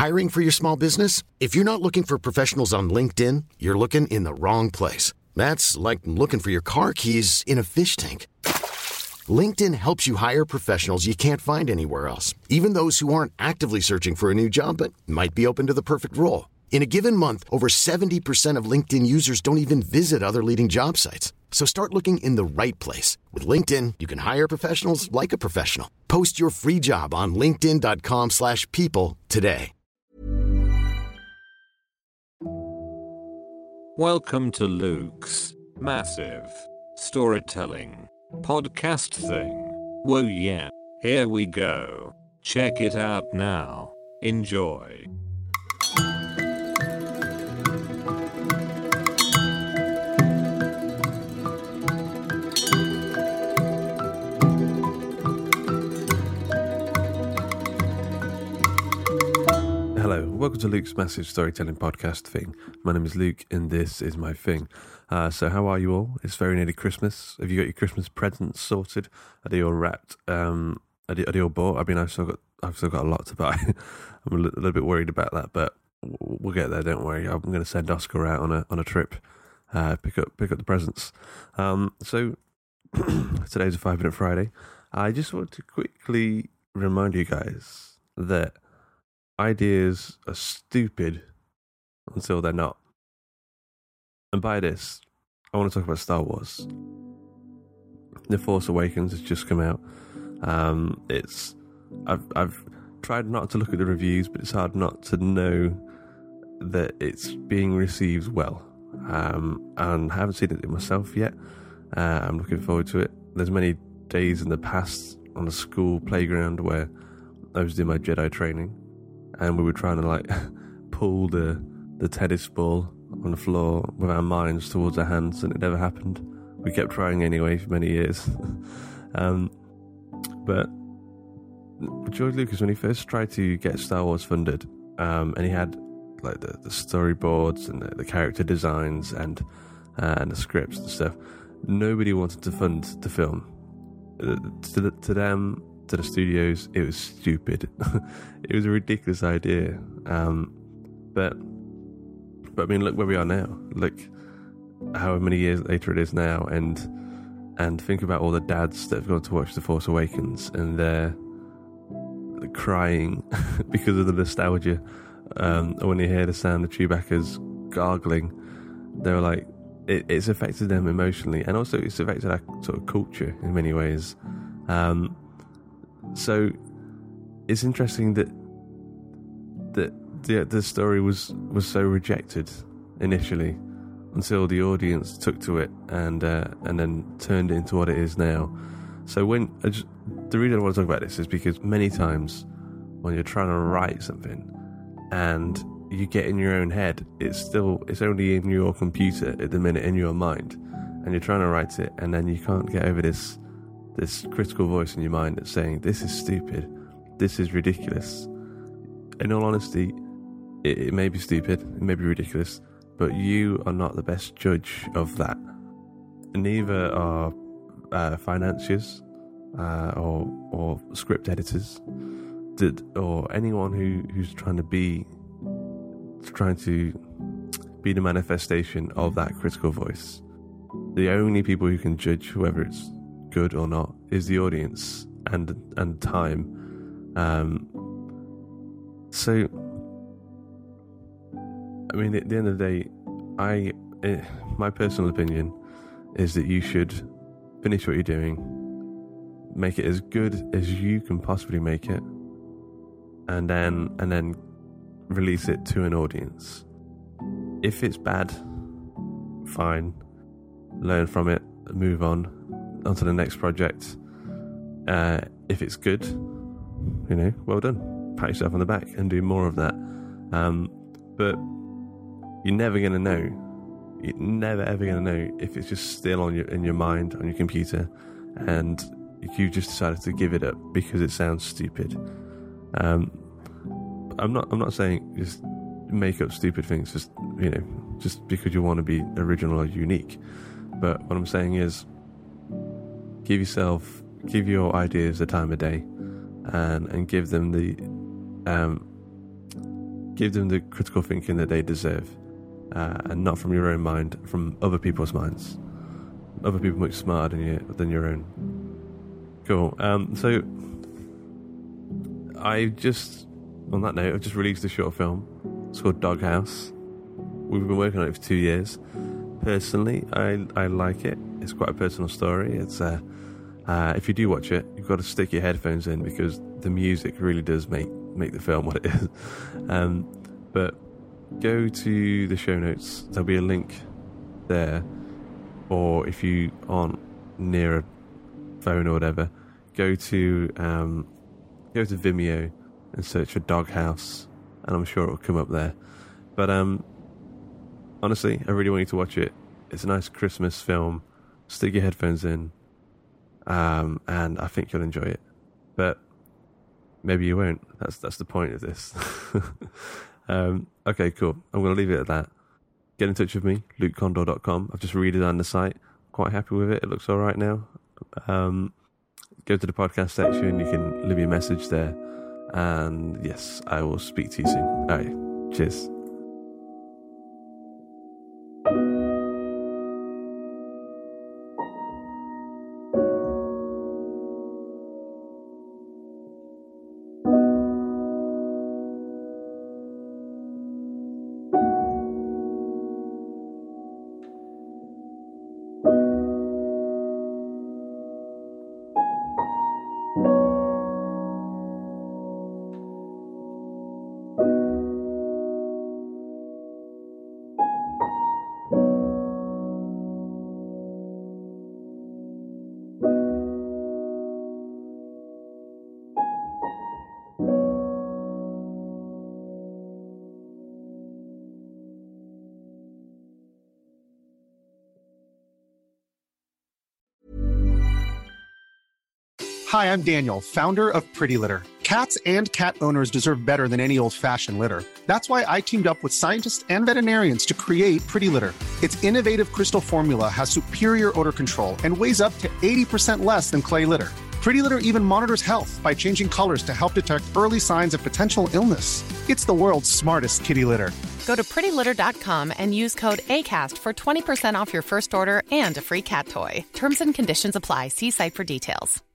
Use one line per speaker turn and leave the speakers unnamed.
Hiring for your small business? If you're not looking for professionals on LinkedIn, you're looking in the wrong place. That's like looking for your car keys in a fish tank. LinkedIn helps you hire professionals you can't find anywhere else, even those who aren't actively searching for a new job but might be open to the perfect role. In a given month, over 70% of LinkedIn users don't even visit other leading job sites. So start looking in the right place. With LinkedIn, you can hire professionals like a professional. Post your free job on linkedin.com/people today.
Welcome to Luke's Massive Storytelling Podcast thing. Whoa yeah, here we go. Check it out now. Enjoy.
Hello, welcome to Luke's Massive Storytelling Podcast thing. My name is Luke and this is my thing. So how are you all? It's very nearly Christmas. Have you got your Christmas presents sorted? Are they all wrapped? Are they all bought? I mean, I've still got a lot to buy. I'm a little bit worried about that, but we'll get there, don't worry. I'm going to send Oscar out on a trip, pick up the presents. So today's a 5-Minute Friday. I just want to quickly remind you guys that ideas are stupid until they're not. And by this, I want to talk about Star Wars. The Force Awakens has just come out. I've tried not to look at the reviews, but it's hard not to know that it's being received well. And I haven't seen it myself yet. I'm looking forward to it. There's many days in the past on a school playground where I was doing my Jedi training, and we were trying to pull the tennis ball on the floor with our minds towards our hands, and it never happened. We kept trying anyway for many years. But George Lucas, when he first tried to get Star Wars funded, and he had the storyboards and the character designs and the scripts and stuff, nobody wanted to fund the film. To them, to the studios, it was stupid. It was a ridiculous idea. But I mean, look where we are now. Look however many years later it is now, and think about all the dads that have gone to watch The Force Awakens and they're crying because of the nostalgia. When they hear the sound of Chewbacca's gargling, they were like, it's affected them emotionally, and also it's affected our sort of culture in many ways. So it's interesting that the story was so rejected initially until the audience took to it and then turned it into what it is now. So the reason I want to talk about this is because many times when you're trying to write something and you get in your own head, it's only in your computer at the minute, in your mind, and you're trying to write it, and then you can't get over this critical voice in your mind that's saying, this is stupid, this is ridiculous. In all honesty, it may be stupid, it may be ridiculous, but you are not the best judge of that. Neither are financiers or script editors or anyone who's trying to be the manifestation of that critical voice. The only people who can judge whether it's good or not is the audience and time. So I mean, at the end of the day, my personal opinion is that you should finish what you're doing, make it as good as you can possibly make it, and then release it to an audience. If it's bad, fine, learn from it, move on to the next project. If it's good, well done, pat yourself on the back and do more of that. But you're never going to know. You're never ever going to know if it's just still in your mind, on your computer, and you just decided to give it up because it sounds stupid. I'm not saying just make up stupid things just because you want to be original or unique. But what I'm saying is, give your ideas the time of day, and give them give them the critical thinking that they deserve, and not from your own mind, from other people's minds. Other people much smarter than your own. Cool. So I've just released a short film. It's called Doghouse. We've been working on it for 2 years. Personally, I like it. It's quite a personal story. It's if you do watch it, you've got to stick your headphones in because the music really does make the film what it is. But go to the show notes. There'll be a link there. Or if you aren't near a phone or whatever, go to Vimeo and search for Doghouse, and I'm sure it will come up there. But honestly, I really want you to watch it. It's a nice Christmas film. Stick your headphones in, and I think you'll enjoy it. But maybe you won't. That's the point of this. Okay, cool. I'm going to leave it at that. Get in touch with me, lukecondor.com. I've just redesigned the site. Quite happy with it. It looks all right now. Go to the podcast section. You can leave me a message there. And yes, I will speak to you soon. All right. Cheers.
Hi, I'm Daniel, founder of Pretty Litter. Cats and cat owners deserve better than any old-fashioned litter. That's why I teamed up with scientists and veterinarians to create Pretty Litter. Its innovative crystal formula has superior odor control and weighs up to 80% less than clay litter. Pretty Litter even monitors health by changing colors to help detect early signs of potential illness. It's the world's smartest kitty litter.
Go to prettylitter.com and use code ACAST for 20% off your first order and a free cat toy. Terms and conditions apply. See site for details.